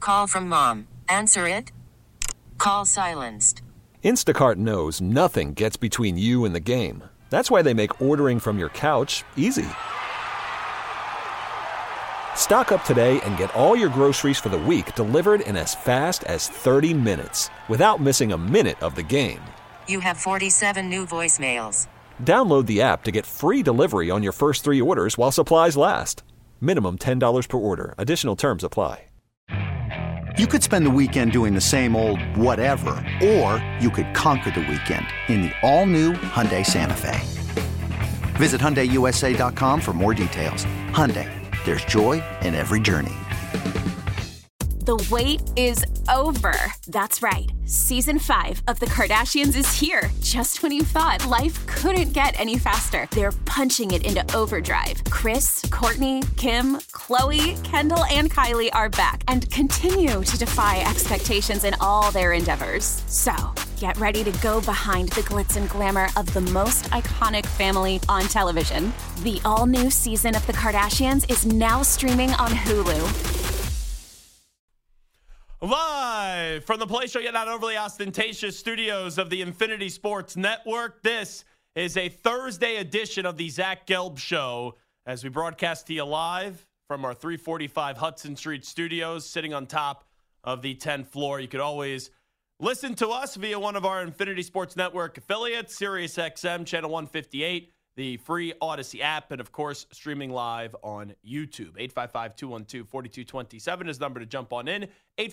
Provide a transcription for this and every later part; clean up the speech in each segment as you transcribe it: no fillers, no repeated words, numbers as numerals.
Call from mom. Answer it. Call silenced. Instacart knows nothing gets between you and the game. That's why they make ordering from your couch easy. Stock up today and get all your groceries for the week delivered in as fast as 30 minutes without missing a minute of the game. You have 47 new voicemails. Download the app to get free delivery on your first 3 orders while supplies last. Minimum $10 per order. Additional terms apply. You could spend the weekend doing the same old whatever, or you could conquer the weekend in the all-new Hyundai Santa Fe. Visit HyundaiUSA.com for more details. Hyundai, there's joy in every journey. The wait is over. That's right. Season 5 of The Kardashians is here. Just when you thought life couldn't get any faster, they're punching it into overdrive. Kris, Kourtney, Kim, Khloe, Kendall, and Kylie are back and continue to defy expectations in all their endeavors. So, get ready to go behind the glitz and glamour of the most iconic family on television. The all-new season of The Kardashians is now streaming on Hulu. Live from the Play Show, yet not overly ostentatious studios of the Infinity Sports Network. This is a Thursday edition of the Zach Gelb Show as we broadcast to you live from our 345 Hudson Street studios, sitting on top of the 10th floor. You could always listen to us via one of our Infinity Sports Network affiliates, SiriusXM, channel 158, the free Odyssey app, and, of course, streaming live on YouTube. 855-212-4227 is the number to jump on in.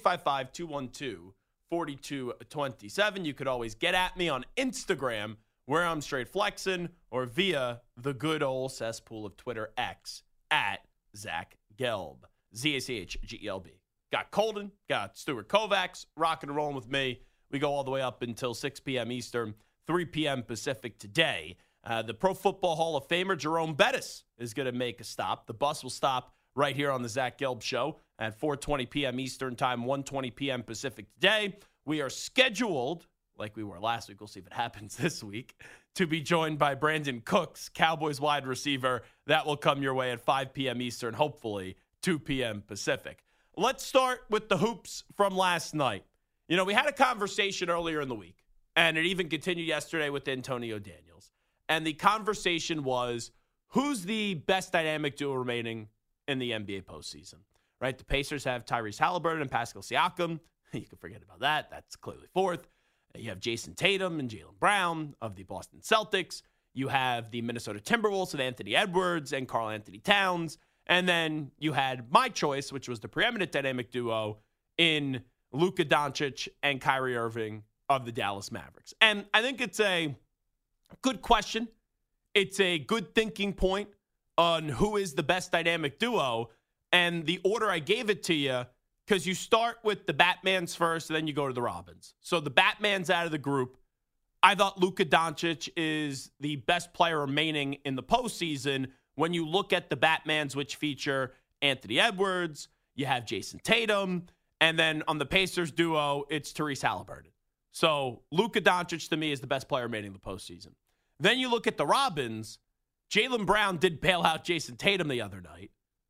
855-212-4227. You could always get at me on Instagram, where I'm straight flexing, or via the good old cesspool of Twitter X, at Zach Gelb. ZACHGELB. Got Colden, got Stuart Kovacs, rocking and rolling with me. We go all the way up until 6 p.m. Eastern, 3 p.m. Pacific today. The Pro Football Hall of Famer Jerome Bettis is going to make a stop. The bus will stop right here on the Zach Gelb Show at 4:20 p.m. Eastern Time, 1:20 p.m. Pacific today. We are scheduled, like we were last week, we'll see if it happens this week, to be joined by Brandon Cooks, Cowboys wide receiver. That will come your way at 5 p.m. Eastern, hopefully 2 p.m. Pacific. Let's start with the hoops from last night. You know, we had a conversation earlier in the week, and it even continued yesterday with Antonio Daniels. And the conversation was, who's the best dynamic duo remaining in the NBA postseason? Right? The Pacers have Tyrese Halliburton and Pascal Siakam. You can forget about that. That's clearly fourth. You have Jason Tatum and Jaylen Brown of the Boston Celtics. You have the Minnesota Timberwolves with Anthony Edwards and Karl Anthony Towns. And then you had my choice, which was the preeminent dynamic duo in Luka Doncic and Kyrie Irving of the Dallas Mavericks. And I think it's a good question. It's a good thinking point on who is the best dynamic duo. And the order I gave it to you, because you start with the Batmans first, and then you go to the Robins. So the Batmans out of the group. I thought Luka Doncic is the best player remaining in the postseason. When you look at the Batmans, which feature Anthony Edwards, you have Jason Tatum, and then on the Pacers duo, it's Tyrese Halliburton. So Luka Doncic, to me, is the best player remaining in the postseason. Then you look at the Robins. Jaylen Brown did bail out Jason Tatum the other night.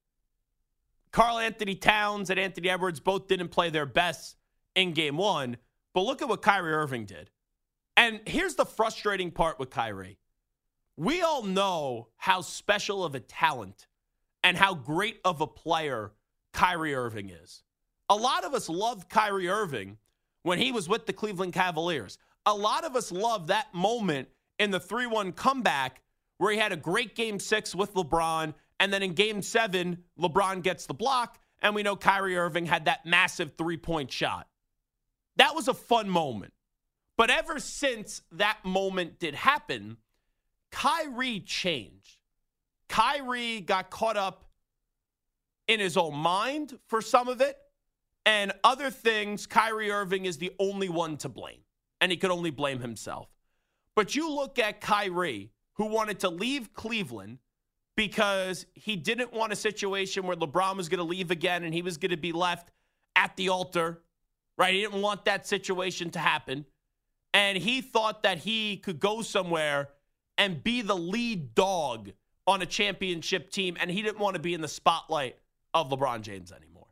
Karl Anthony Towns and Anthony Edwards both didn't play their best in game one. But look at what Kyrie Irving did. And here's the frustrating part with Kyrie. We all know how special of a talent and how great of a player Kyrie Irving is. A lot of us loved Kyrie Irving when he was with the Cleveland Cavaliers. A lot of us loved that moment in the 3-1 comeback where he had a great game 6 with LeBron, and then in game 7, LeBron gets the block, and we know Kyrie Irving had that massive 3-point shot. That was a fun moment. But ever since that moment did happen, Kyrie changed. Kyrie got caught up in his own mind for some of it, and other things, Kyrie Irving is the only one to blame, and he could only blame himself. But you look at Kyrie, who wanted to leave Cleveland because he didn't want a situation where LeBron was going to leave again and he was going to be left at the altar, right? He didn't want that situation to happen. And he thought that he could go somewhere and be the lead dog on a championship team, and he didn't want to be in the spotlight of LeBron James anymore.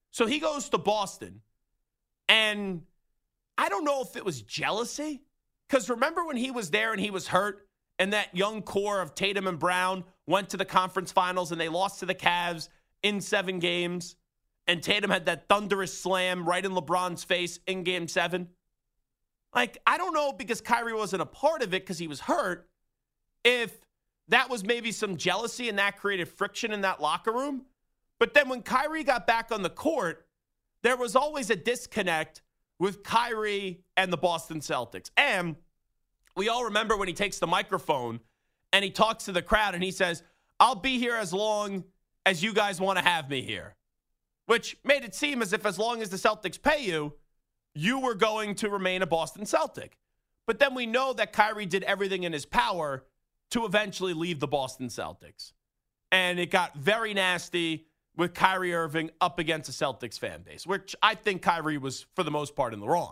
So he goes to Boston, and I don't know if it was jealousy, because remember when he was there and he was hurt, and that young core of Tatum and Brown went to the conference finals and they lost to the Cavs in 7 games, and Tatum had that thunderous slam right in LeBron's face in Game 7? Like, I don't know, because Kyrie wasn't a part of it because he was hurt, if that was maybe some jealousy and that created friction in that locker room. But then when Kyrie got back on the court, there was always a disconnect with Kyrie and the Boston Celtics. And we all remember when he takes the microphone and he talks to the crowd and he says, "I'll be here as long as you guys want to have me here," which made it seem as if as long as the Celtics pay you, you were going to remain a Boston Celtic. But then we know that Kyrie did everything in his power to eventually leave the Boston Celtics. And it got very nasty with Kyrie Irving up against the Celtics fan base, which I think Kyrie was, for the most part, in the wrong.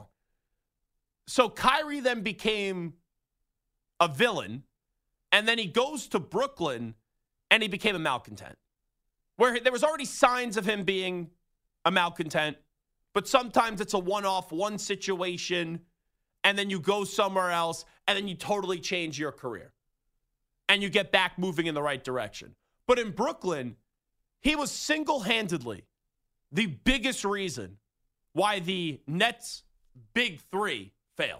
So Kyrie then became a villain, and then he goes to Brooklyn, and he became a malcontent, where there was already signs of him being a malcontent, but sometimes it's a one-off, one situation, and then you go somewhere else, and then you totally change your career, and you get back moving in the right direction. But in Brooklyn, he was single-handedly the biggest reason why the Nets' big three failed.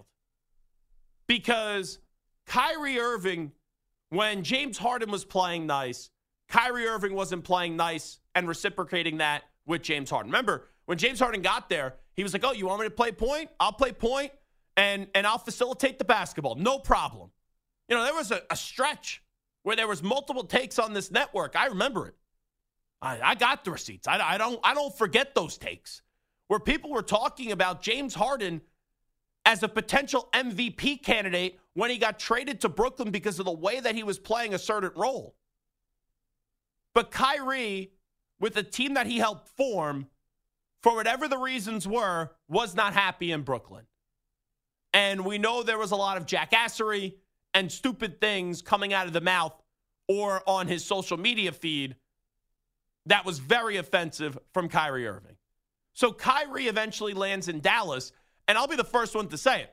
Because Kyrie Irving, when James Harden was playing nice, Kyrie Irving wasn't playing nice and reciprocating that with James Harden. Remember, when James Harden got there, he was like, "Oh, you want me to play point? I'll play point, and I'll facilitate the basketball. No problem." You know, there was a stretch where there was multiple takes on this network. I remember it. I got the receipts. I don't forget those takes where people were talking about James Harden as a potential MVP candidate when he got traded to Brooklyn because of the way that he was playing a certain role. But Kyrie, with a team that he helped form, for whatever the reasons were, was not happy in Brooklyn. And we know there was a lot of jackassery and stupid things coming out of the mouth or on his social media feed that was very offensive from Kyrie Irving. So Kyrie eventually lands in Dallas, and I'll be the first one to say it.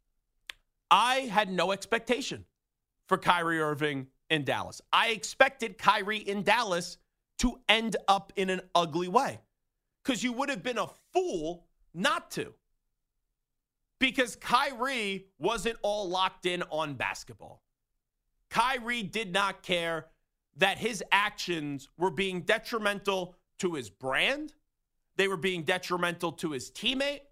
I had no expectation for Kyrie Irving in Dallas. I expected Kyrie in Dallas to end up in an ugly way, because you would have been a fool not to. Because Kyrie wasn't all locked in on basketball. Kyrie did not care that his actions were being detrimental to his brand. They were being detrimental to his teammates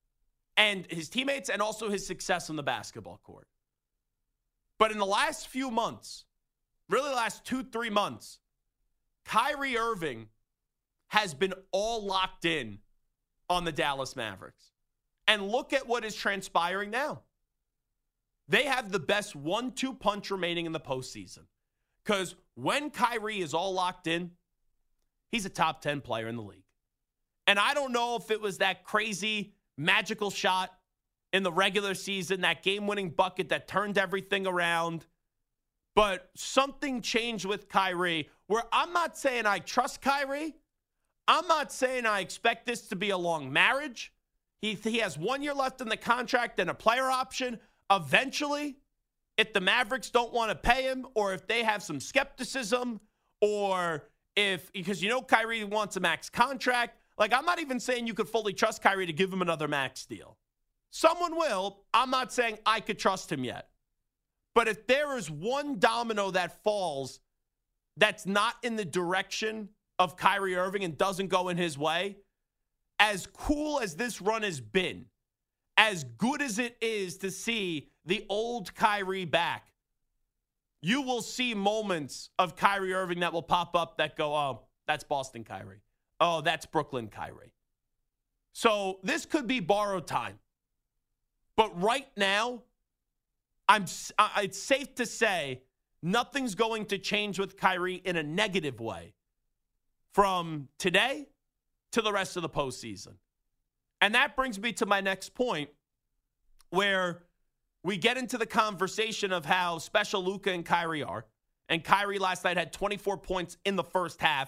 and also his success on the basketball court. But in the last few months, really the last 2-3 months, Kyrie Irving has been all locked in on the Dallas Mavericks. And look at what is transpiring now. They have the best 1-2 punch remaining in the postseason. Because when Kyrie is all locked in, he's a top 10 player in the league. And I don't know if it was that crazy magical shot in the regular season, that game-winning bucket that turned everything around. But something changed with Kyrie, where I'm not saying I trust Kyrie. I'm not saying I expect this to be a long marriage. He has 1 year left in the contract and a player option. Eventually, if the Mavericks don't want to pay him, or if they have some skepticism, or because Kyrie wants a max contract. Like, I'm not even saying you could fully trust Kyrie to give him another max deal. Someone will. I'm not saying I could trust him yet. But if there is one domino that falls that's not in the direction of Kyrie Irving and doesn't go in his way, as cool as this run has been, as good as it is to see the old Kyrie back, you will see moments of Kyrie Irving that will pop up that go, "Oh, that's Boston Kyrie. Oh, that's Brooklyn Kyrie." So this could be borrowed time. But right now, it's safe to say nothing's going to change with Kyrie in a negative way from today to the rest of the postseason. And that brings me to my next point, where we get into the conversation of how special Luka and Kyrie are. And Kyrie last night had 24 points in the first half,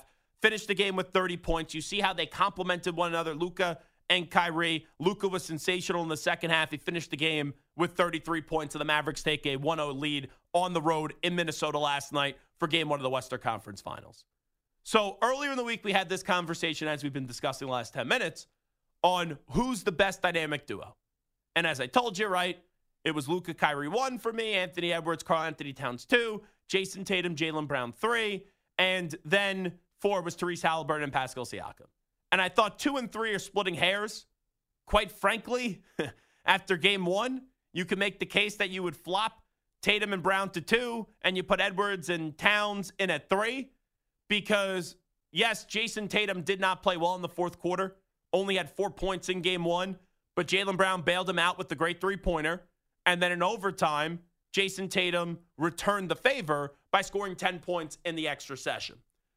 finished the game with 30 points. You see how they complemented one another, Luka and Kyrie. Luka was sensational in the second half. He finished the game with 33 points, and the Mavericks take a 1-0 lead on the road in Minnesota last night for Game 1 of the Western Conference Finals. So earlier in the week, we had this conversation, as we've been discussing the last 10 minutes, on who's the best dynamic duo. And as I told you, right, it was Luka, Kyrie 1 for me, Anthony Edwards, Karl Anthony Towns 2, Jason Tatum, Jaylen Brown 3, and then 4 was Tyrese Haliburton and Pascal Siakam. And I thought 2 and 3 are splitting hairs. Quite frankly, after Game 1, you can make the case that you would flop Tatum and Brown to 2, and you put Edwards and Towns in at 3. Because, yes, Jason Tatum did not play well in the fourth quarter, only had 4 points in Game 1, but Jaylen Brown bailed him out with the great three-pointer. And then in overtime, Jason Tatum returned the favor by scoring 10 points in the extra session.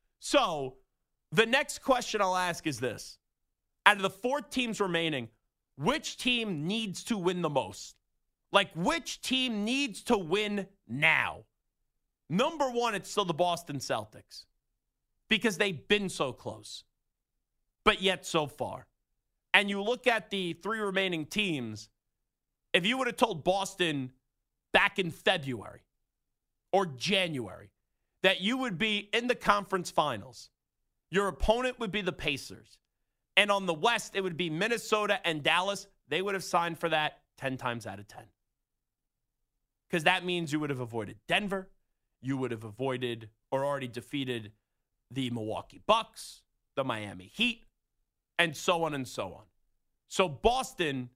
So the next question I'll ask is this. Out of the 4 teams remaining, which team needs to win the most? Like, which team needs to win now? Number 1, it's still the Boston Celtics. Because they've been so close, but yet so far. And you look at the 3 remaining teams, if you would have told Boston back in February or January that you would be in the conference finals, your opponent would be the Pacers, and on the West, it would be Minnesota and Dallas, they would have signed for that 10 times out of 10. Because that means you would have avoided Denver, you would have avoided or already defeated the Milwaukee Bucks, the Miami Heat, and so on and so on. So Boston,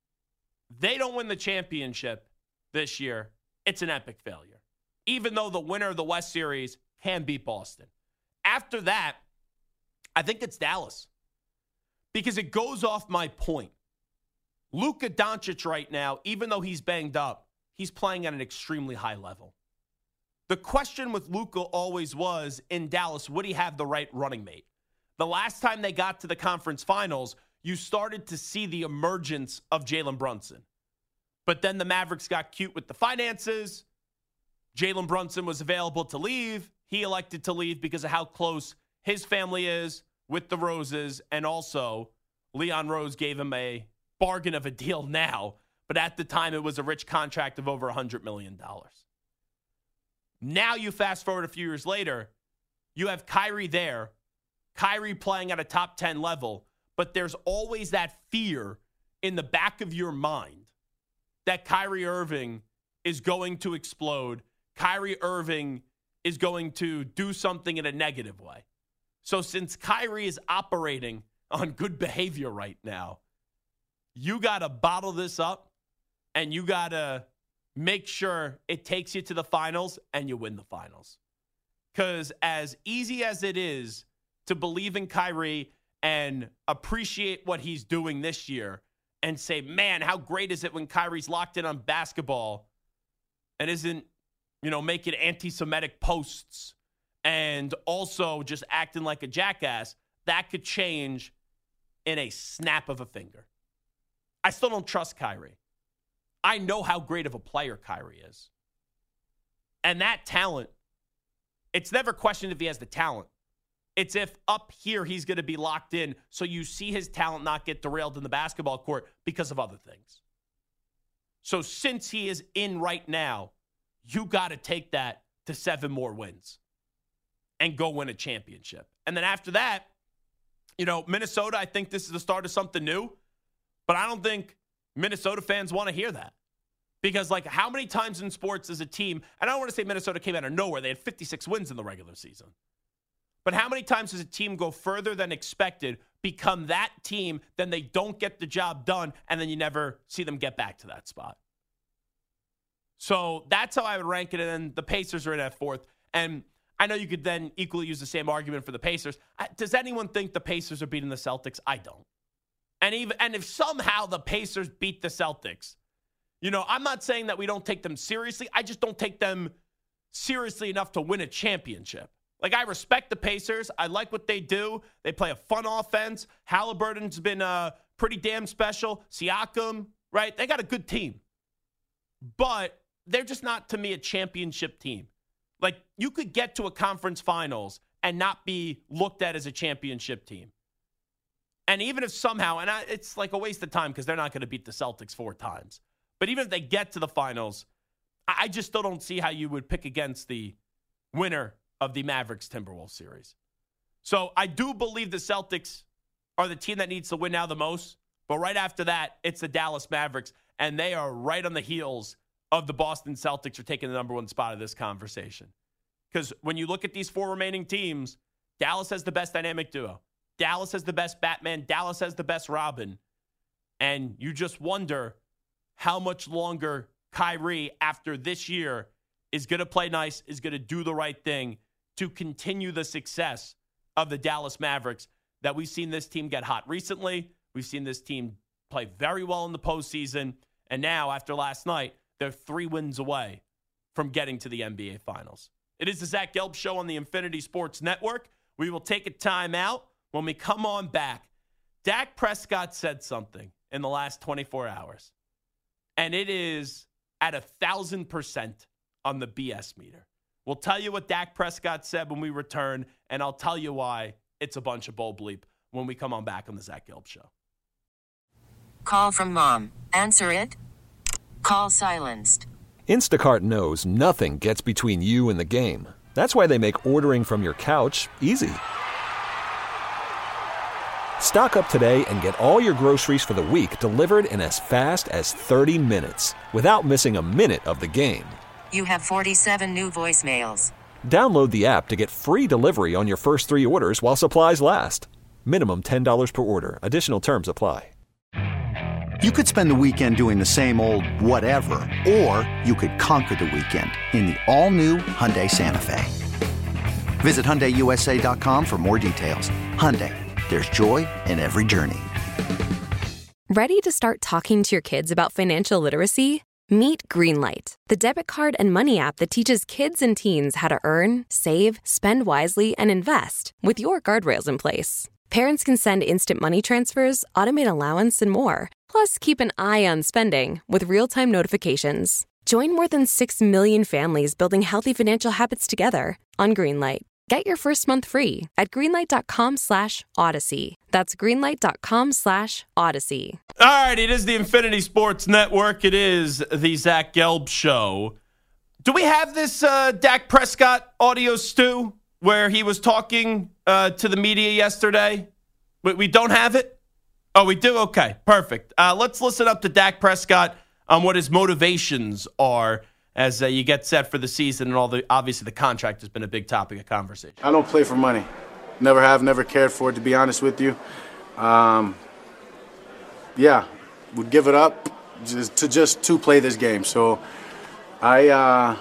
they don't win the championship this year. It's an epic failure. Even though the winner of the West Series can beat Boston. After that, I think it's Dallas. Because it goes off my point. Luka Doncic right now, even though he's banged up, he's playing at an extremely high level. The question with Luka always was, in Dallas, would he have the right running mate? The last time they got to the conference finals, you started to see the emergence of Jalen Brunson. But then the Mavericks got cute with the finances. Jalen Brunson was available to leave. He elected to leave because of how close his family is with the Roses. And also, Leon Rose gave him a bargain of a deal now. But at the time, it was a rich contract of over $100 million. Now you fast forward a few years later, you have Kyrie there, Kyrie playing at a top 10 level, but there's always that fear in the back of your mind that Kyrie Irving is going to explode. Kyrie Irving is going to do something in a negative way. So since Kyrie is operating on good behavior right now, you got to bottle this up and you got to make sure it takes you to the finals and you win the finals. Because as easy as it is to believe in Kyrie and appreciate what he's doing this year and say, man, how great is it when Kyrie's locked in on basketball and isn't, making anti-Semitic posts and also just acting like a jackass, that could change in a snap of a finger. I still don't trust Kyrie. I know how great of a player Kyrie is. And that talent, it's never questioned if he has the talent. It's if up here he's going to be locked in so you see his talent not get derailed in the basketball court because of other things. So since he is in right now, you got to take that to 7 more wins and go win a championship. And then after that, Minnesota, I think this is the start of something new, but I don't think Minnesota fans want to hear that. Because, how many times in sports is a team, and I don't want to say Minnesota came out of nowhere, they had 56 wins in the regular season. But how many times does a team go further than expected, become that team, then they don't get the job done, and then you never see them get back to that spot? So that's how I would rank it, and then the Pacers are in at 4th. And I know you could then equally use the same argument for the Pacers. Does anyone think the Pacers are beating the Celtics? I don't. And if somehow the Pacers beat the Celtics, I'm not saying that we don't take them seriously. I just don't take them seriously enough to win a championship. I respect the Pacers. I like what they do. They play a fun offense. Halliburton's been pretty damn special. Siakam, right? They got a good team. But they're just not, to me, a championship team. You could get to a conference finals and not be looked at as a championship team. And even if somehow, it's like a waste of time because they're not going to beat the Celtics 4 times. But even if they get to the finals, I just still don't see how you would pick against the winner of the Mavericks-Timberwolves series. So I do believe the Celtics are the team that needs to win now the most. But right after that, it's the Dallas Mavericks, and they are right on the heels of the Boston Celtics for taking the number 1 spot of this conversation. Because when you look at these 4 remaining teams, Dallas has the best dynamic duo. Dallas has the best Batman. Dallas has the best Robin. And you just wonder how much longer Kyrie, after this year, is going to play nice, is going to do the right thing to continue the success of the Dallas Mavericks that we've seen this team get hot recently. We've seen this team play very well in the postseason. And now, after last night, they're 3 wins away from getting to the NBA Finals. It is the Zach Gelb Show on the Infinity Sports Network. We will take a time out. When we come on back, Dak Prescott said something in the last 24 hours. And it is at 1,000% on the BS meter. We'll tell you what Dak Prescott said when we return, and I'll tell you why it's a bunch of bull bleep when we come on back on the Zach Gelb Show. Call from mom. Answer it. Call silenced. Instacart knows nothing gets between you and the game. That's why they make ordering from your couch easy. Stock up today and get all your groceries for the week delivered in as fast as 30 minutes without missing a minute of the game. You have 47 new voicemails. Download the app to get free delivery on your first 3 orders while supplies last. Minimum $10 per order. Additional terms apply. You could spend the weekend doing the same old whatever, or you could conquer the weekend in the all-new Hyundai Santa Fe. Visit HyundaiUSA.com for more details. Hyundai, there's joy in every journey. Ready to start talking to your kids about financial literacy? Meet Greenlight, the debit card and money app that teaches kids and teens how to earn, save, spend wisely, and invest with your guardrails in place. Parents can send instant money transfers, automate allowance, and more. Plus, keep an eye on spending with real-time notifications. Join more than 6 million families building healthy financial habits together on Greenlight. Get your first month free at greenlight.com/Odyssey. That's greenlight.com/Odyssey. All right, it is the Infinity Sports Network. It is the Zach Gelb Show. Do we have this Dak Prescott audio, Stu, where he was talking to the media yesterday? We don't have it? Oh, we do? Okay, perfect. Let's listen up to Dak Prescott on what his motivations are as you get set for the season and obviously the contract has been a big topic of conversation. I don't play for money. Never have, never cared for it, to be honest with you. Would give it up just to play this game. So so I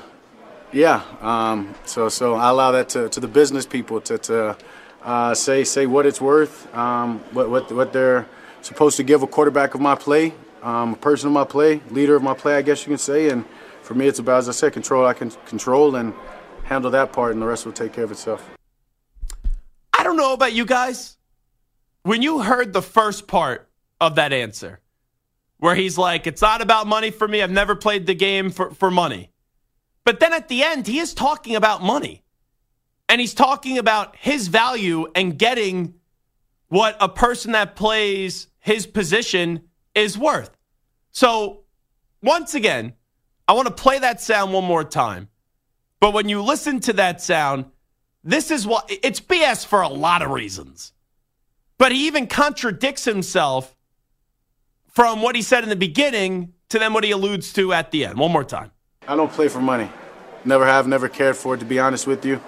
allow that to the business people to say what it's worth, what they're supposed to give a quarterback of my play, a person of my play, leader of my play, I guess you can say. And for me, it's about, as I said, control. I can control and handle that part, and the rest will take care of itself. I don't know about you guys. When you heard the first part of that answer, where he's like, it's not about money for me. I've never played the game for money. But then at the end, he is talking about money. And he's talking about his value and getting what a person that plays his position is worth. So, once again, I want to play that sound one more time. But when you listen to that sound, this is what it's BS for a lot of reasons. But he even contradicts himself from what he said in the beginning to then what he alludes to at the end. One more time. I don't play for money. Never have, never cared for it, to be honest with you.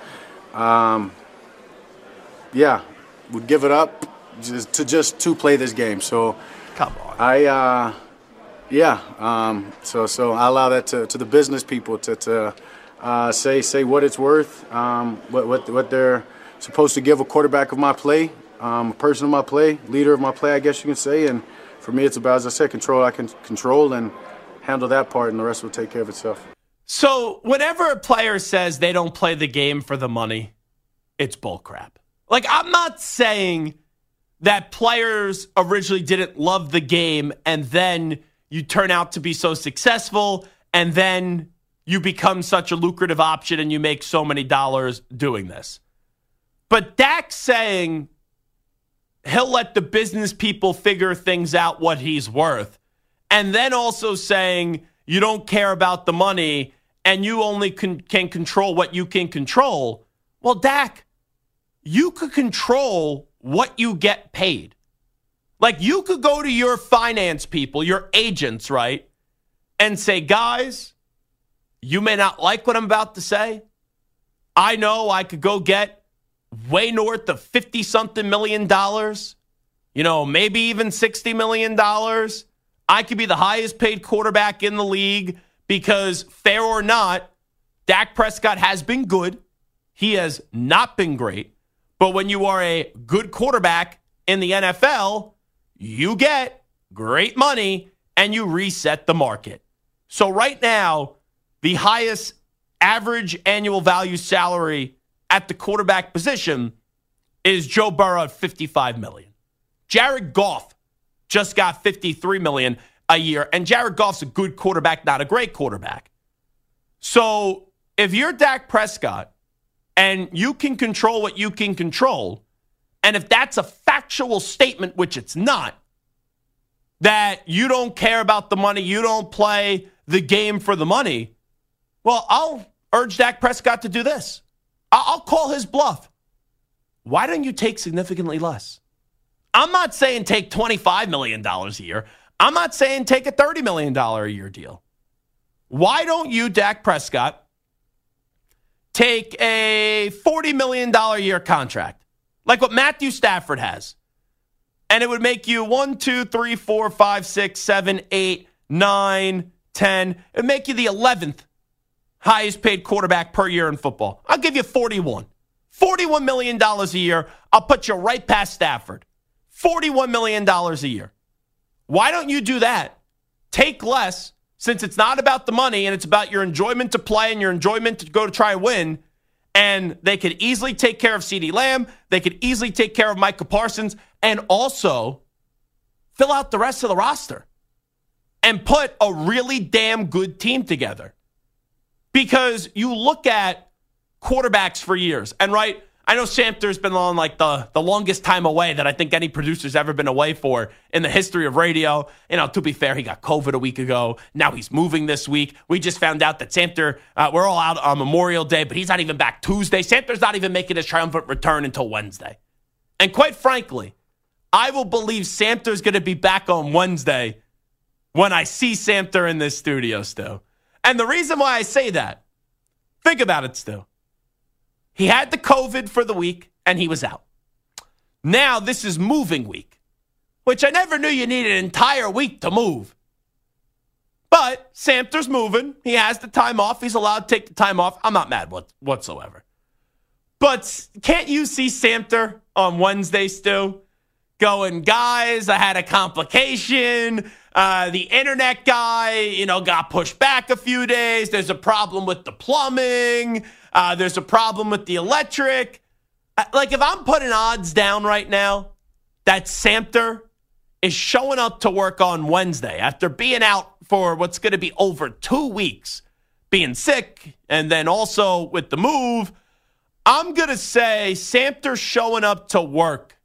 Would give it up just to play this game. So come on. So I allow that to the business people to say what it's worth, what they're supposed to give a quarterback of my play, a person of my play, leader of my play, I guess you can say. And for me, it's about, as I said, control. I can control and handle that part, and the rest will take care of itself. So whenever a player says they don't play the game for the money, it's bullcrap. Like, I'm not saying that players originally didn't love the game and then you turn out to be so successful and then you become such a lucrative option and you make so many dollars doing this. But Dak saying he'll let the business people figure things out what he's worth, and then also saying you don't care about the money and you only can control what you can control. Well, Dak, you could control what you get paid. Like, you could go to your finance people, your agents, right, and say, guys, you may not like what I'm about to say. I know I could go get way north of $50-something million, maybe even $60 million. I could be the highest paid quarterback in the league because, fair or not, Dak Prescott has been good. He has not been great. But when you are a good quarterback in the NFL, you get great money and you reset the market. So right now, the highest average annual value salary at the quarterback position is Joe Burrow at $55 million. Jared Goff just got $53 million a year, and Jared Goff's a good quarterback, not a great quarterback. So if you're Dak Prescott and you can control what you can control, and if that's a factual statement, which it's not, that you don't care about the money, you don't play the game for the money, well, I'll urge Dak Prescott to do this. I'll call his bluff. Why don't you take significantly less? I'm not saying take $25 million a year. I'm not saying take a $30 million a year deal. Why don't you, Dak Prescott, take a $40 million a year contract, like what Matthew Stafford has? And it would make you 1, 2, 3, 4, 5, 6, 7, 8, 9, 10. It would make you the 11th highest paid quarterback per year in football. I'll give you 41. $41 million a year. I'll put you right past Stafford. $41 million a year. Why don't you do that? Take less, since it's not about the money and it's about your enjoyment to play and your enjoyment to go to try and win. And they could easily take care of CeeDee Lamb. They could easily take care of Micah Parsons and also fill out the rest of the roster and put a really damn good team together. Because you look at quarterbacks for years, and right, I know Samter's been on like the longest time away that I think any producer's ever been away for in the history of radio. To be fair, he got COVID a week ago. Now he's moving this week. We just found out that Samter, we're all out on Memorial Day, but he's not even back Tuesday. Samter's not even making his triumphant return until Wednesday. And quite frankly, I will believe Samter's going to be back on Wednesday when I see Samter in this studio, Stu. And the reason why I say that, think about it, Stu. He had the COVID for the week, and he was out. Now this is moving week, which I never knew you needed an entire week to move. But Samter's moving. He has the time off. He's allowed to take the time off. I'm not mad whatsoever. But can't you see Samter on Wednesday, Stu, going, guys, I had a complication. The internet guy, got pushed back a few days. There's a problem with the plumbing. There's a problem with the electric. Like, if I'm putting odds down right now that Samter is showing up to work on Wednesday after being out for what's going to be over 2 weeks, being sick, and then also with the move, I'm going to say Samter showing up to work.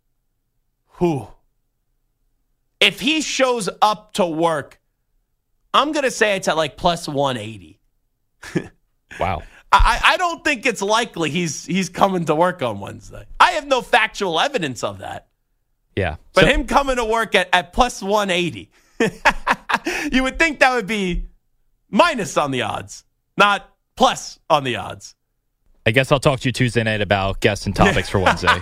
If he shows up to work, I'm going to say it's at like plus 180. Wow. I don't think it's likely he's coming to work on Wednesday. I have no factual evidence of that. Yeah. But him coming to work at plus 180, you would think that would be minus on the odds, not plus on the odds. I guess I'll talk to you Tuesday night about guests and topics for Wednesday.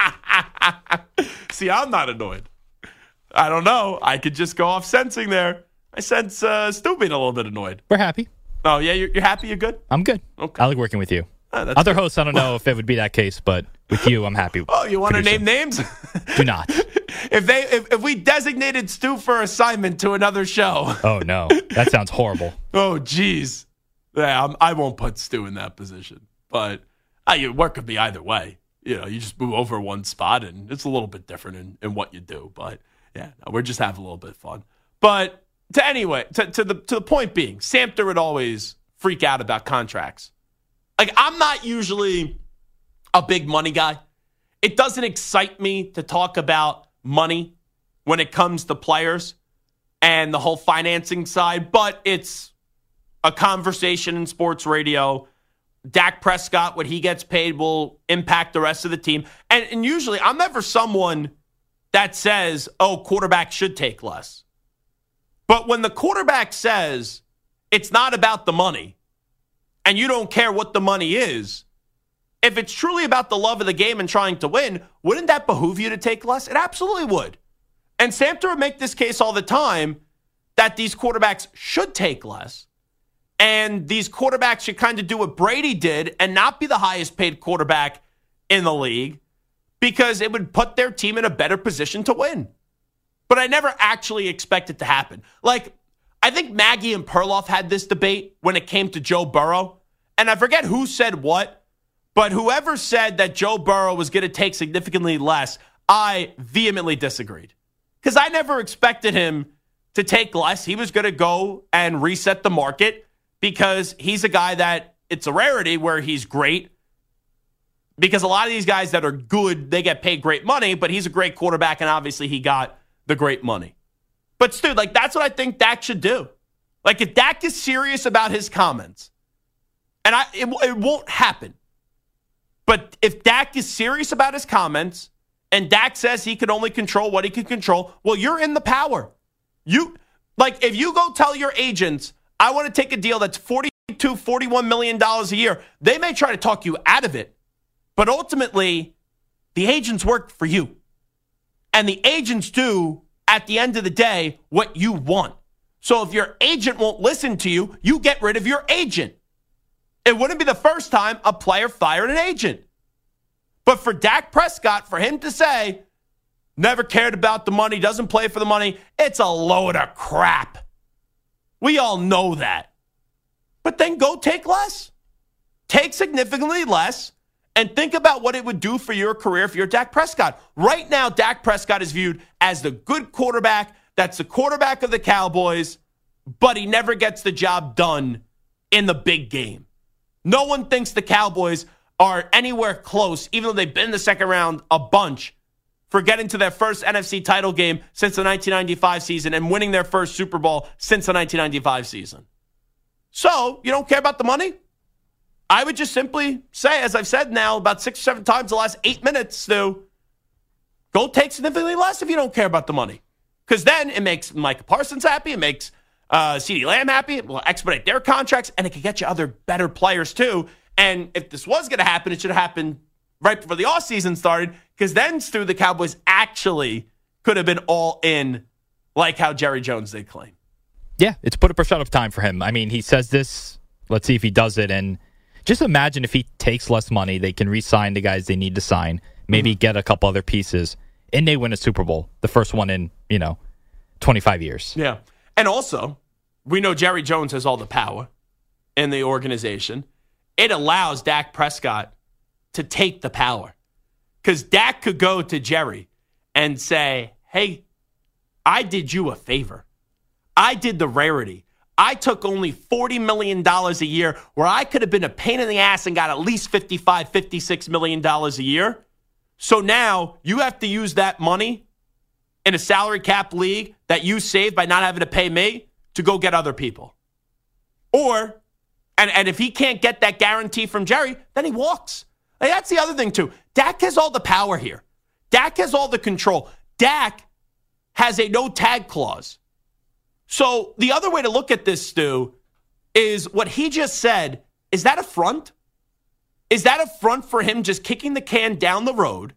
See, I'm not annoyed. I don't know. I could just go off sensing there. I sense Stu being a little bit annoyed. We're happy. Oh, yeah? You're happy? You're good? I'm good. Okay. I like working with you. Other good. Hosts, I don't know if it would be that case, but with you, I'm happy. Oh, you want to name names? Do not. If we designated Stu for assignment to another show. Oh, no. That sounds horrible. Oh, geez. Yeah, I won't put Stu in that position. But your work could be either way. You just move over one spot, and it's a little bit different in what you do. But, yeah, we're just having a little bit of fun. But to the point being, Samter would always freak out about contracts. Like, I'm not usually a big money guy. it doesn't excite me to talk about money when it comes to players and the whole financing side, but it's a conversation in sports radio. Dak Prescott, what he gets paid will impact the rest of the team. And usually, I'm never someone that says, oh, quarterback should take less. But when the quarterback says it's not about the money, and you don't care what the money is, if it's truly about the love of the game and trying to win, wouldn't that behoove you to take less? It absolutely would. And Samter would make this case all the time that these quarterbacks should take less. And these quarterbacks should kind of do what Brady did and not be the highest paid quarterback in the league because it would put their team in a better position to win. But I never actually expect it to happen. Like, I think Maggie and Perloff had this debate when it came to Joe Burrow. And I forget who said what, but whoever said that Joe Burrow was going to take significantly less, I vehemently disagreed. Because I never expected him to take less. He was going to go and reset the market because he's a guy that it's a rarity where he's great. Because a lot of these guys that are good, they get paid great money, but he's a great quarterback, and obviously he got the great money. But, Stu, like, that's what I think Dak should do. Like, if Dak is serious about his comments, and it won't happen, but if Dak is serious about his comments, and Dak says he can only control what he can control, well, you're in the power. If you go tell your agents, I want to take a deal that's $41 million a year, they may try to talk you out of it. But ultimately, the agents work for you. And the agents do, at the end of the day, what you want. So if your agent won't listen to you, you get rid of your agent. It wouldn't be the first time a player fired an agent. But for Dak Prescott, for him to say, never cared about the money, doesn't play for the money, it's a load of crap. We all know that. But then go take less. Take significantly less and think about what it would do for your career if you're Dak Prescott. Right now, Dak Prescott is viewed as the good quarterback. That's the quarterback of the Cowboys, but he never gets the job done in the big game. No one thinks the Cowboys are anywhere close, even though they've been in the second round a bunch, for getting to their first NFC title game since the 1995 season and winning their first Super Bowl since the 1995 season. So, you don't care about the money? I would just simply say, as I've said now about 6 or 7 times the last 8 minutes, Stu, go take significantly less if you don't care about the money. Because then it makes Micah Parsons happy. It makes CeeDee Lamb happy. It will expedite their contracts, and it can get you other better players too. And if this was going to happen, it should have happened right before the offseason started, because then, Stu, the Cowboys actually could have been all in like how Jerry Jones did claim. Yeah, it's put up or shut up time for him. I mean, he says this. Let's see if he does it. And just imagine if he takes less money, they can re-sign the guys they need to sign, maybe get a couple other pieces, and they win a Super Bowl, the first one in, 25 years. Yeah. And also, we know Jerry Jones has all the power in the organization. It allows Dak Prescott to take the power. Because Dak could go to Jerry and say, hey, I did you a favor. I did the rarity. I took only $40 million a year where I could have been a pain in the ass and got at least $55, $56 million a year. So now you have to use that money in a salary cap league that you saved by not having to pay me to go get other people. Or, and if he can't get that guarantee from Jerry, then he walks. Like, that's the other thing too. Dak has all the power here. Dak has all the control. Dak has a no-tag clause. So the other way to look at this, Stu, is what he just said. Is that a front? Is that a front for him just kicking the can down the road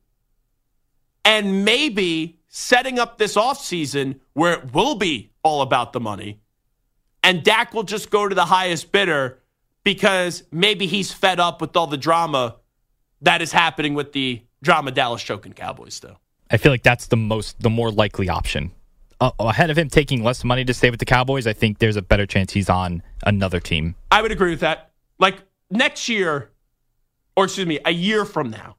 and maybe setting up this offseason where it will be all about the money and Dak will just go to the highest bidder because maybe he's fed up with all the drama that is happening with the drama Dallas choking Cowboys still? I feel like that's the more likely option. Ahead of him taking less money to stay with the Cowboys, I think there's a better chance he's on another team. I would agree with that. Like next year, or excuse me, a year from now,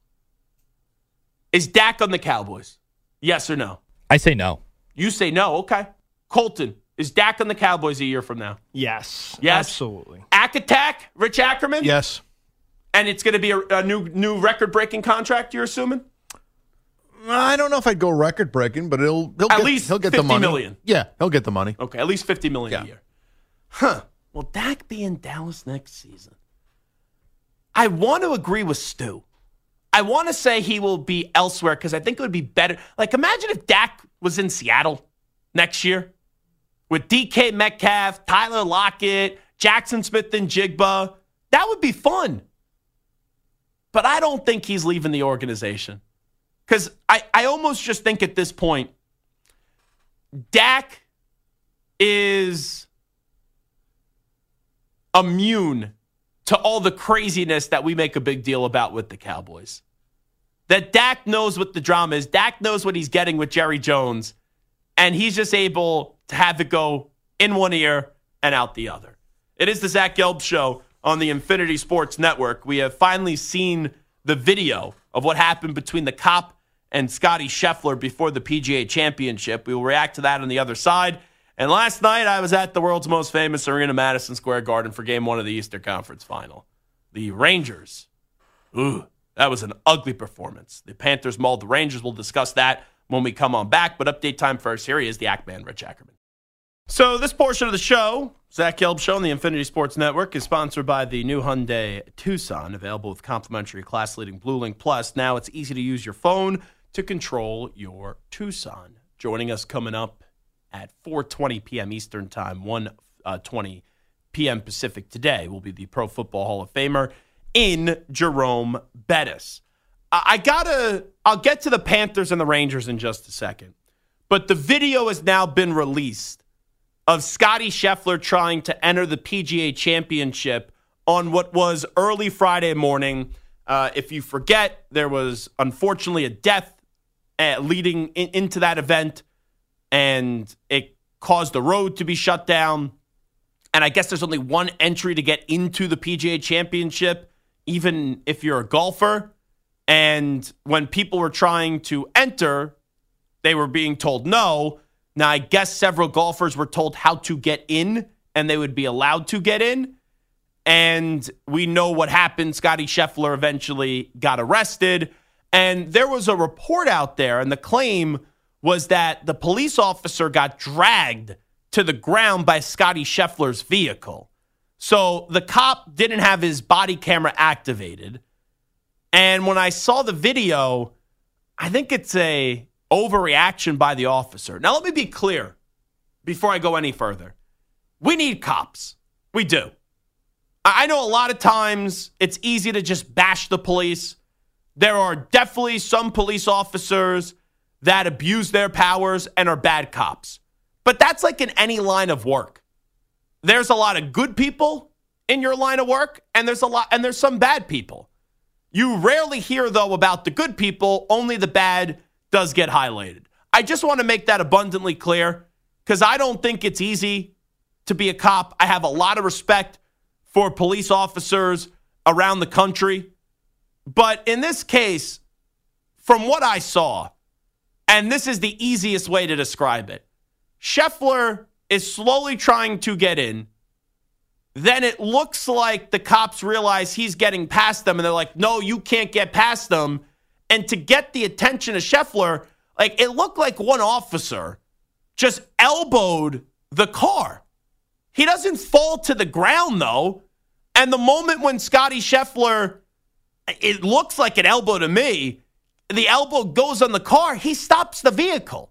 is Dak on the Cowboys? Yes or no? I say no. You say no. Okay. Colton, is Dak on the Cowboys a year from now? Yes. Yes? Absolutely. Attack, Rich Ackerman? Yes. And it's going to be a new record-breaking contract, you're assuming? I don't know if I'd go record breaking, but he'll at get, least he'll get $50 the money. million. Yeah, he'll get the money. Okay, at least $50 million a year. Huh. Will Dak be in Dallas next season? I want to agree with Stu. I want to say he will be elsewhere because I think it would be better. Like, imagine if Dak was in Seattle next year with DK Metcalf, Tyler Lockett, Jackson Smith and Jigba. That would be fun. But I don't think he's leaving the organization. Because I almost just think at this point, Dak is immune to all the craziness that we make a big deal about with the Cowboys. That Dak knows what the drama is. Dak knows what he's getting with Jerry Jones. And he's just able to have it go in one ear and out the other. It is the Zach Gelb Show on the Infinity Sports Network. We have finally seen the video of what happened between the cop and Scotty Scheffler before the PGA Championship. We will react to that on the other side. And last night, I was at the world's most famous arena, Madison Square Garden, for Game 1 of the Eastern Conference Final. The Rangers. That was an ugly performance. The Panthers mauled the Rangers. We'll discuss that when we come on back. But update time first. Here he is, the Ackman, Rich Ackerman. So this portion of the show, Zach Gelb Show on the Infinity Sports Network, is sponsored by the new Hyundai Tucson, available with complimentary class-leading BlueLink Plus. Now it's easy to use your phone to control your Tucson. Joining us coming up at 4:20 p.m. Eastern Time, 1:20 p.m. Pacific today will be the Pro Football Hall of Famer in Jerome Bettis. I'll get to the Panthers and the Rangers in just a second, but the video has now been released of Scotty Scheffler trying to enter the PGA Championship on what was early Friday morning. If you forget, there was unfortunately a death leading into that event, and it caused the road to be shut down. And I guess there's only one entry to get into the PGA Championship, even if you're a golfer. And when people were trying to enter, they were being told no. Now, I guess several golfers were told how to get in, and they would be allowed to get in. And we know what happened. Scotty Scheffler eventually got arrested. And there was a report out there, and the claim was that the police officer got dragged to the ground by Scotty Scheffler's vehicle. So the cop didn't have his body camera activated. And when I saw the video, I think it's a overreaction by the officer. Now, let me be clear before I go any further. We need cops. We do. I know a lot of times it's easy to just bash the police. There are definitely some police officers that abuse their powers and are bad cops. But that's like in any line of work. There's a lot of good people in your line of work, and there's some bad people. You rarely hear, though, about the good people. Only the bad does get highlighted. I just want to make that abundantly clear because I don't think it's easy to be a cop. I have a lot of respect for police officers around the country. But in this case, from what I saw, and this is the easiest way to describe it, Scheffler is slowly trying to get in. Then it looks like the cops realize he's getting past them, and they're like, no, you can't get past them. And to get the attention of Scheffler, like it looked like one officer just elbowed the car. He doesn't fall to the ground, though. And the moment when Scotty Scheffler, it looks like an elbow to me, the elbow goes on the car, he stops the vehicle.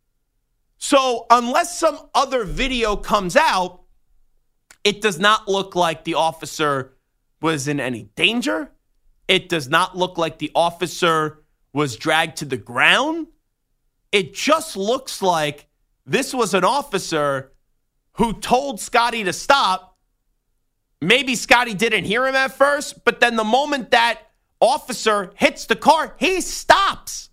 So unless some other video comes out, it does not look like the officer was in any danger. It does not look like the officer was dragged to the ground. It just looks like this was an officer who told Scotty to stop. Maybe Scotty didn't hear him at first, but then the moment that officer hits the car, he stops.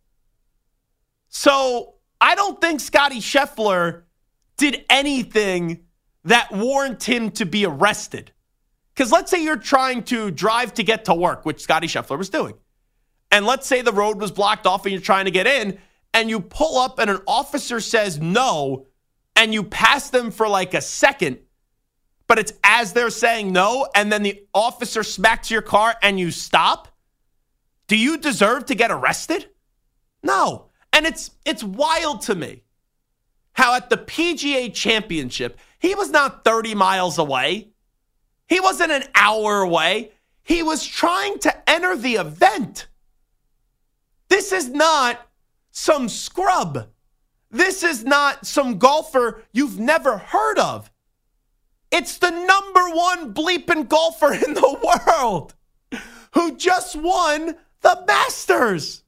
So I don't think Scotty Scheffler did anything that warrant him to be arrested. Because let's say you're trying to drive to get to work, which Scotty Scheffler was doing. And let's say the road was blocked off and you're trying to get in, and you pull up and an officer says no, and you pass them for like a second, but it's as they're saying no, and then the officer smacks your car and you stop. Do you deserve to get arrested? No. And it's wild to me how at the PGA Championship, he was not 30 miles away. He wasn't an hour away. He was trying to enter the event. This is not some scrub. This is not some golfer you've never heard of. It's the number one bleeping golfer in the world who just won the Masters.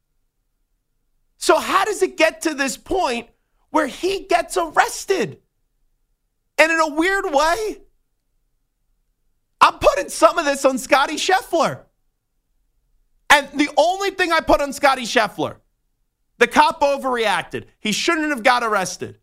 So how does it get to this point where he gets arrested? And in a weird way, I'm putting some of this on Scottie Scheffler. And the only thing I put on Scottie Scheffler, the cop overreacted. He shouldn't have got arrested.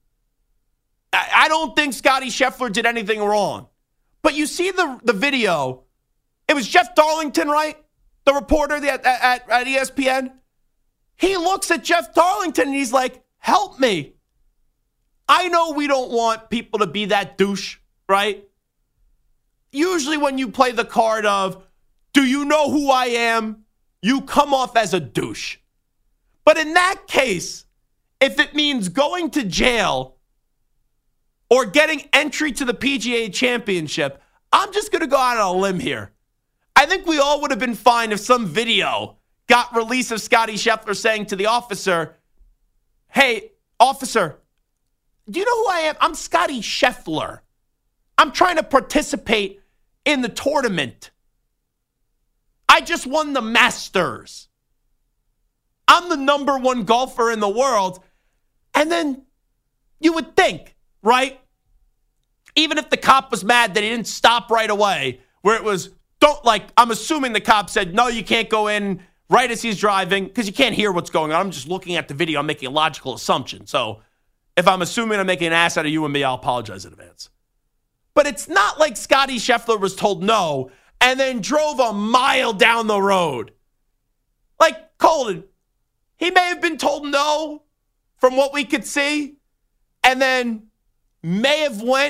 I don't think Scottie Scheffler did anything wrong. But you see the video. It was Jeff Darlington, right? The reporter at ESPN. He looks at Jeff Darlington and he's like, help me. I know we don't want people to be that douche, right? Usually when you play the card of, do you know who I am? You come off as a douche. But in that case, if it means going to jail or getting entry to the PGA Championship, I'm just going to go out on a limb here. I think we all would have been fine if some video got release of Scottie Scheffler saying to the officer, hey, officer, do you know who I am? I'm Scottie Scheffler. I'm trying to participate in the tournament. I just won the Masters. I'm the number one golfer in the world. And then you would think, right? Even if the cop was mad that he didn't stop right away, where it was, I'm assuming the cop said, no, you can't go in right as he's driving, because you can't hear what's going on. I'm just looking at the video. I'm making a logical assumption. So if I'm assuming I'm making an ass out of you and me, I'll apologize in advance. But it's not like Scottie Scheffler was told no and then drove a mile down the road. Like Colin, he may have been told no from what we could see and then may have went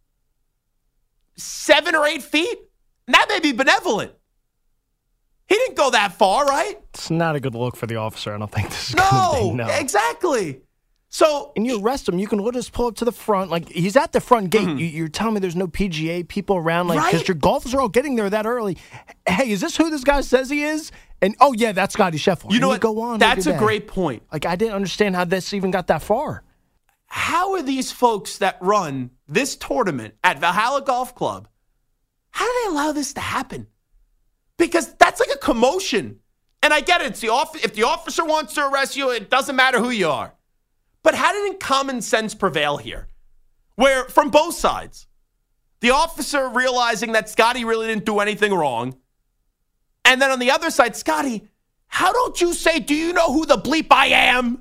7 or 8 feet. And that may be benevolent. He didn't go that far, right? It's not a good look for the officer. I don't think this is going to be. No, exactly. So, and you arrest him, you can let us pull up to the front. Like, he's at the front gate. You're telling me there's no PGA people around? Like, because your golfers are all getting there that early. Hey, is this who this guy says he is? And, oh, yeah, that's Scottie Scheffler. You know what? Go on. That's a great point. Like, I didn't understand how this even got that far. How are these folks that run this tournament at Valhalla Golf Club, how do they allow this to happen? Because that's like a commotion. And I get it. It's if the officer wants to arrest you, it doesn't matter who you are. But how didn't common sense prevail here? Where, from both sides, the officer realizing that Scottie really didn't do anything wrong, and then on the other side, Scottie, how don't you say, do you know who the bleep I am?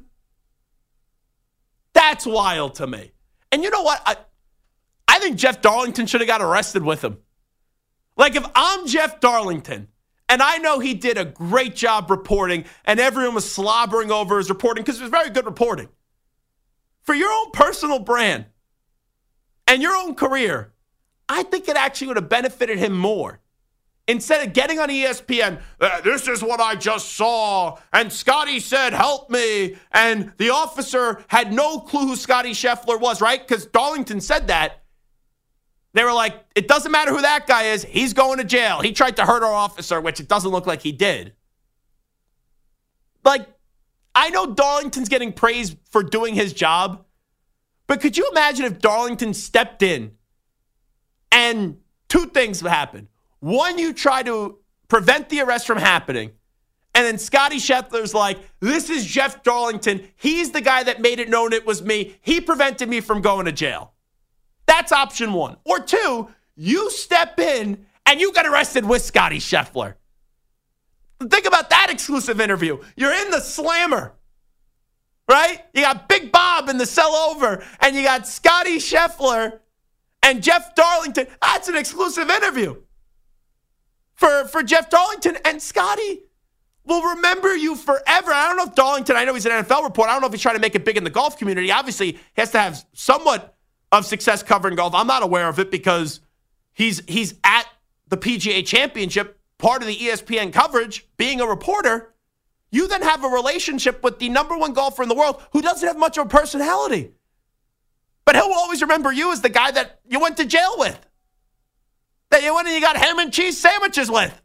That's wild to me. And you know what? I think Jeff Darlington should have got arrested with him. Like, if I'm Jeff Darlington, and I know he did a great job reporting, and everyone was slobbering over his reporting because it was very good reporting. For your own personal brand and your own career, I think it actually would have benefited him more. Instead of getting on ESPN, this is what I just saw, and Scottie said, help me, and the officer had no clue who Scottie Scheffler was, right? Because Darlington said that. They were like, it doesn't matter who that guy is. He's going to jail. He tried to hurt our officer, which it doesn't look like he did. Like, I know Darlington's getting praised for doing his job, but could you imagine if Darlington stepped in and 2 things would happen? One, you try to prevent the arrest from happening, and then Scottie Scheffler's like, this is Jeff Darlington. He's the guy that made it known it was me. He prevented me from going to jail. That's option 1. Or 2, you step in and you get arrested with Scottie Scheffler. Think about that exclusive interview. You're in the Slammer, right? You got Big Bob in the Sell Over, and you got Scottie Scheffler and Jeff Darlington. That's an exclusive interview for Jeff Darlington. And Scottie will remember you forever. I don't know if Darlington, I know he's an NFL reporter. I don't know if he's trying to make it big in the golf community. Obviously, he has to have somewhat of success covering golf. I'm not aware of it because he's at the PGA Championship, part of the ESPN coverage, being a reporter. You then have a relationship with the number one golfer in the world who doesn't have much of a personality. But he'll always remember you as the guy that you went to jail with. That you went and you got ham and cheese sandwiches with.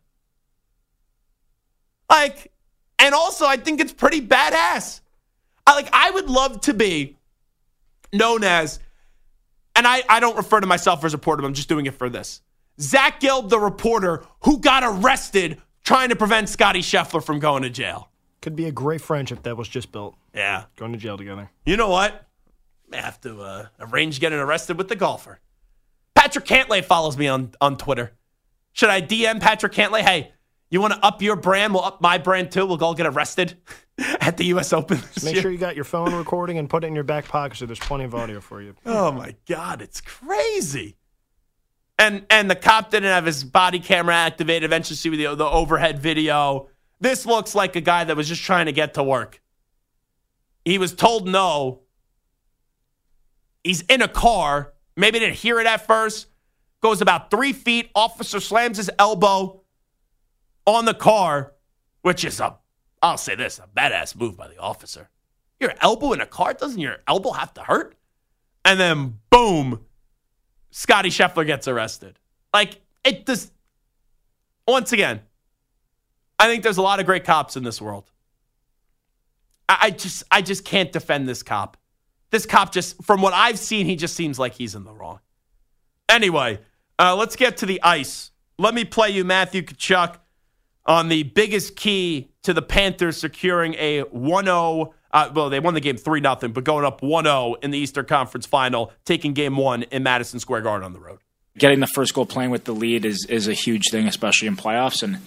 And also I think it's pretty badass. I would love to be known as, and I don't refer to myself as a reporter, I'm just doing it for this. Zach Gelb, the reporter who got arrested trying to prevent Scottie Scheffler from going to jail. Could be a great friendship that was just built. Yeah. Going to jail together. You know what? I have to arrange getting arrested with the golfer. Patrick Cantlay follows me on Twitter. Should I DM Patrick Cantlay? Hey, you want to up your brand? We'll up my brand too. We'll all get arrested at the U.S. Open this Make year. sure you got your phone recording and put it in your back pocket so there's plenty of audio for you. Oh, my God. It's crazy. And the cop didn't have his body camera activated. Eventually see the overhead video. This looks like a guy that was just trying to get to work. He was told no. He's in a car. Maybe didn't hear it at first. Goes about 3 feet. Officer slams his elbow on the car, which is I'll say this, a badass move by the officer. Your elbow in a car? Doesn't your elbow have to hurt? And then, boom, Scottie Scheffler gets arrested. It does. Once again, I think there's a lot of great cops in this world. I just can't defend this cop. This cop just, from what I've seen, he just seems like he's in the wrong. Anyway, let's get to the ice. Let me play you Matthew Tkachuk on the biggest key to the Panthers securing a 1-0. They won the game 3-0, but going up 1-0 in the Eastern Conference Final, taking game 1 in Madison Square Garden on the road. Getting the first goal playing with the lead is a huge thing, especially in playoffs. And,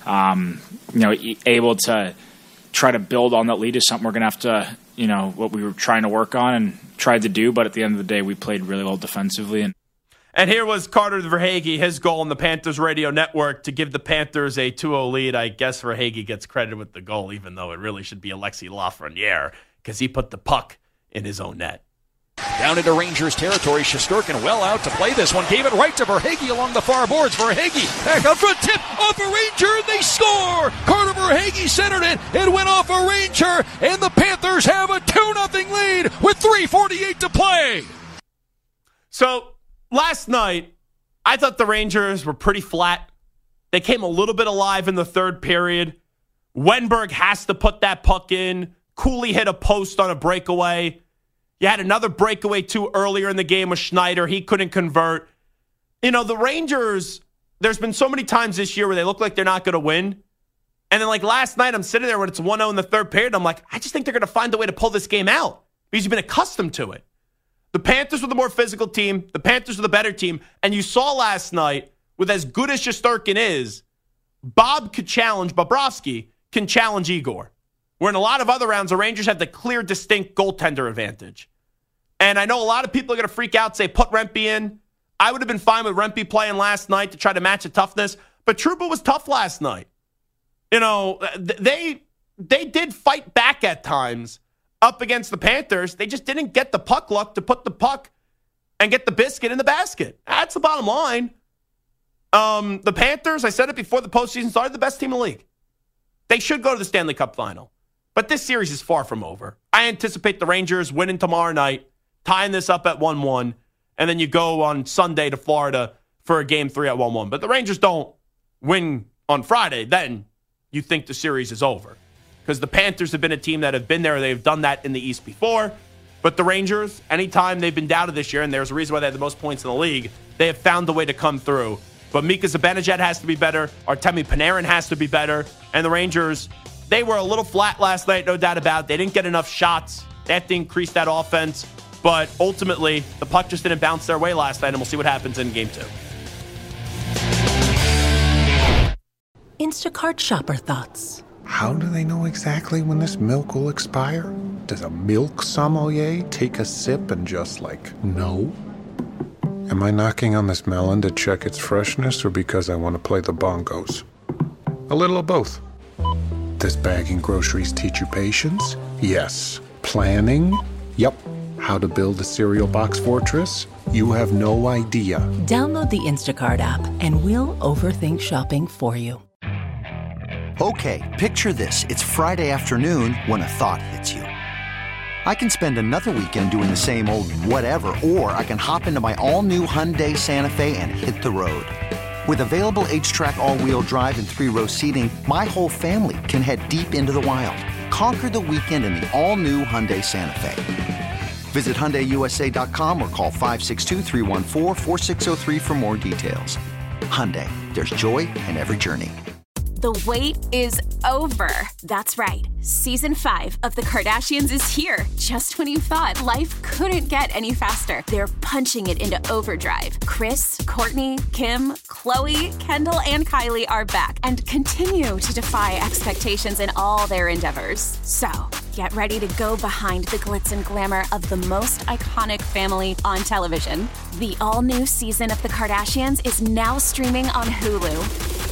able to try to build on that lead is something we're going to have to, what we were trying to work on and tried to do. But at the end of the day, we played really well defensively. And here was Carter Verhaeghe, his goal on the Panthers radio network to give the Panthers a 2-0 lead. I guess Verhaeghe gets credit with the goal, even though it really should be Alexis Lafreniere, because he put the puck in his own net. Down into Rangers territory, Shesterkin well out to play this one. Gave it right to Verhaeghe along the far boards. Verhaeghe back up front, tip off a Ranger, and they score! Carter Verhaeghe centered it. It went off a Ranger, and the Panthers have a 2-0 lead with 3:48 to play. So, last night, I thought the Rangers were pretty flat. They came a little bit alive in the third period. Wenberg has to put that puck in. Cooley hit a post on a breakaway. You had another breakaway, too, earlier in the game with Schneider. He couldn't convert. The Rangers, there's been so many times this year where they look like they're not going to win. And then, last night, I'm sitting there when it's 1-0 in the third period. I'm like, I just think they're going to find a way to pull this game out because you've been accustomed to it. The Panthers were the more physical team. The Panthers were the better team. And you saw last night, with as good as Shesterkin is, Bobrovsky can challenge Igor. Where in a lot of other rounds, the Rangers had the clear, distinct goaltender advantage. And I know a lot of people are going to freak out, say, put Rempe in. I would have been fine with Rempe playing last night to try to match the toughness. But Trouba was tough last night. They did fight back at times up against the Panthers. They just didn't get the puck luck to put the puck and get the biscuit in the basket. That's the bottom line. The Panthers, I said it before the postseason started, the best team in the league. They should go to the Stanley Cup final. But this series is far from over. I anticipate the Rangers winning tomorrow night, tying this up at 1-1, and then you go on Sunday to Florida for a game 3 at 1-1. But the Rangers don't win on Friday, then you think the series is over. Because the Panthers have been a team that have been there. They've done that in the East before. But the Rangers, anytime they've been doubted this year, and there's a reason why they have the most points in the league, they have found a way to come through. But Mika Zibanejad has to be better. Artemi Panarin has to be better. And the Rangers, they were a little flat last night, no doubt about it. They didn't get enough shots. They have to increase that offense. But ultimately, the puck just didn't bounce their way last night, and we'll see what happens in Game 2. Instacart shopper thoughts. How do they know exactly when this milk will expire? Does a milk sommelier take a sip and just no? Am I knocking on this melon to check its freshness or because I want to play the bongos? A little of both. Does bagging groceries teach you patience? Yes. Planning? Yep. How to build a cereal box fortress? You have no idea. Download the Instacart app and we'll overthink shopping for you. Okay, picture this. It's Friday afternoon when a thought hits you. I can spend another weekend doing the same old whatever, or I can hop into my all-new Hyundai Santa Fe and hit the road. With available H-Track all-wheel drive and 3-row seating, my whole family can head deep into the wild. Conquer the weekend in the all-new Hyundai Santa Fe. Visit HyundaiUSA.com or call 562-314-4603 for more details. Hyundai, there's joy in every journey. The wait is over. That's right. Season 5 of The Kardashians is here. Just when you thought life couldn't get any faster, they're punching it into overdrive. Kris, Kourtney, Kim, Khloe, Kendall, and Kylie are back and continue to defy expectations in all their endeavors. So, get ready to go behind the glitz and glamour of the most iconic family on television. The all-new season of The Kardashians is now streaming on Hulu.